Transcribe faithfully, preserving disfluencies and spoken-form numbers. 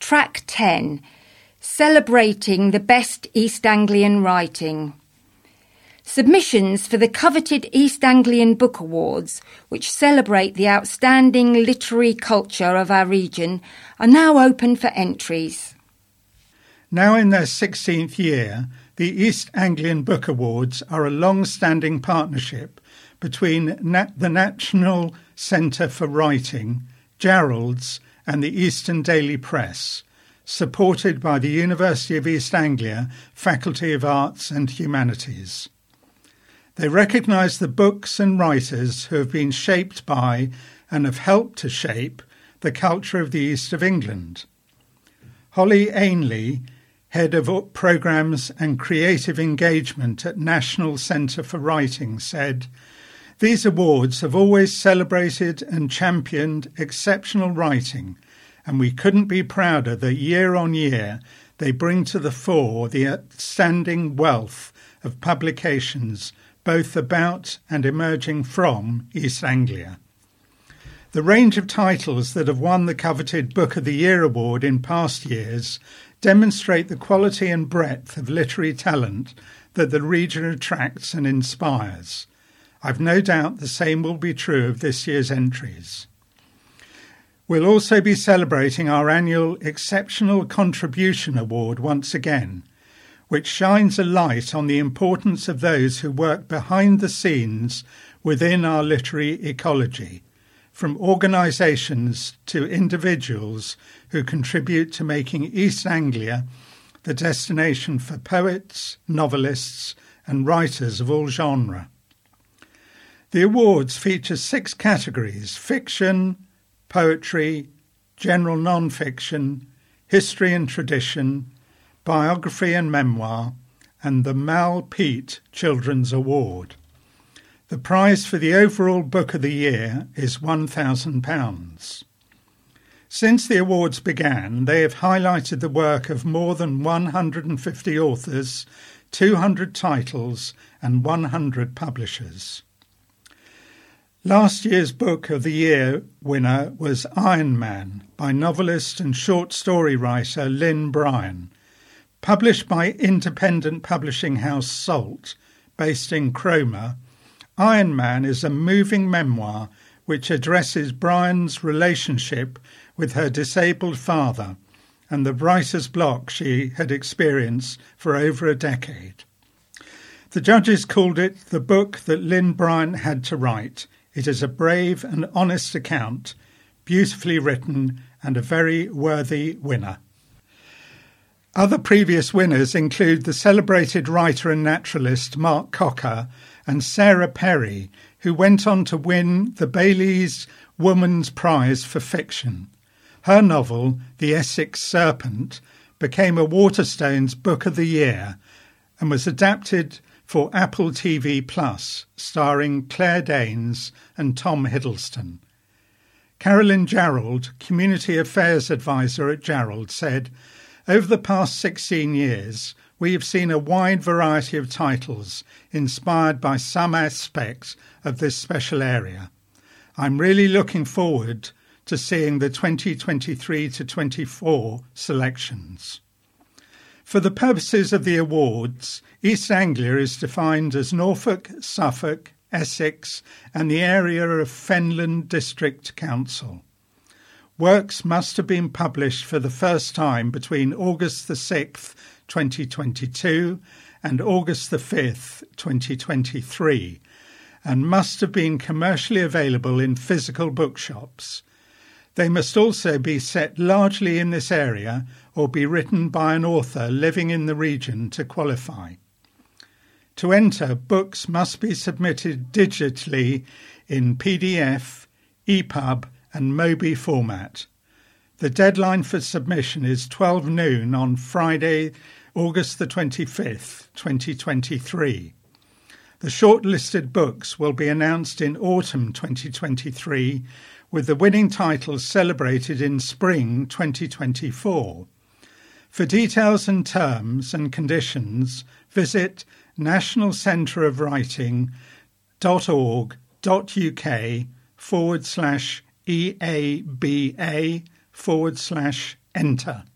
Track ten, Celebrating the Best East Anglian Writing. Submissions for the coveted East Anglian Book Awards, which celebrate the outstanding literary culture of our region, are now open for entries. Now in their sixteenth year, the East Anglian Book Awards are a long-standing partnership between Na- the National Centre for Writing, Jarrold's, and the Eastern Daily Press, supported by the University of East Anglia Faculty of Arts and Humanities. They recognise the books and writers who have been shaped by and have helped to shape the culture of the East of England. Holly Ainley, Head of Programmes and Creative Engagement at National Centre for Writing, said, "These awards have always celebrated and championed exceptional writing, and we couldn't be prouder that year on year they bring to the fore the outstanding wealth of publications both about and emerging from East Anglia. The range of titles that have won the coveted Book of the Year award in past years demonstrate the quality and breadth of literary talent that the region attracts and inspires. I've no doubt the same will be true of this year's entries. We'll also be celebrating our annual Exceptional Contribution Award once again, which shines a light on the importance of those who work behind the scenes within our literary ecology, from organisations to individuals who contribute to making East Anglia the destination for poets, novelists and writers of all genres. The awards feature six categories: fiction, poetry, general non-fiction, history and tradition, biography and memoir, and the Mal Peet Children's Award. The prize for the overall Book of the Year is one thousand pounds. Since the awards began, they have highlighted the work of more than one hundred fifty authors, two hundred titles, and one hundred publishers. Last year's Book of the Year winner was Iron Man by novelist and short story writer Lynn Bryan. Published by independent publishing house Salt, based in Cromer, Iron Man is a moving memoir which addresses Bryan's relationship with her disabled father and the writer's block she had experienced for over a decade. The judges called it the book that Lynn Bryan had to write. It is a brave and honest account, beautifully written, and a very worthy winner. Other previous winners include the celebrated writer and naturalist Mark Cocker and Sarah Perry, who went on to win the Bailey's Woman's Prize for Fiction. Her novel, The Essex Serpent, became a Waterstones Book of the Year and was adapted for Apple T V Plus, starring Claire Danes and Tom Hiddleston. Carolyn Jarrold, Community Affairs Advisor at Jarrold, said, "Over the past sixteen years, we have seen a wide variety of titles inspired by some aspects of this special area. I'm really looking forward to seeing the twenty twenty-three to twenty-four selections." For the purposes of the awards, East Anglia is defined as Norfolk, Suffolk, Essex and the area of Fenland District Council. Works must have been published for the first time between August the sixth, twenty twenty-two and August the fifth, twenty twenty-three, and must have been commercially available in physical bookshops. They must also be set largely in this area or be written by an author living in the region to qualify. To enter, books must be submitted digitally in P D F, E P U B and Mobi format. The deadline for submission is twelve noon on Friday, August the twenty-fifth, twenty twenty-three. The shortlisted books will be announced in autumn twenty twenty-three, with the winning titles celebrated in spring twenty twenty-four. For details and terms and conditions, visit nationalcentreofwriting.org.uk forward slash EABA forward slash enter.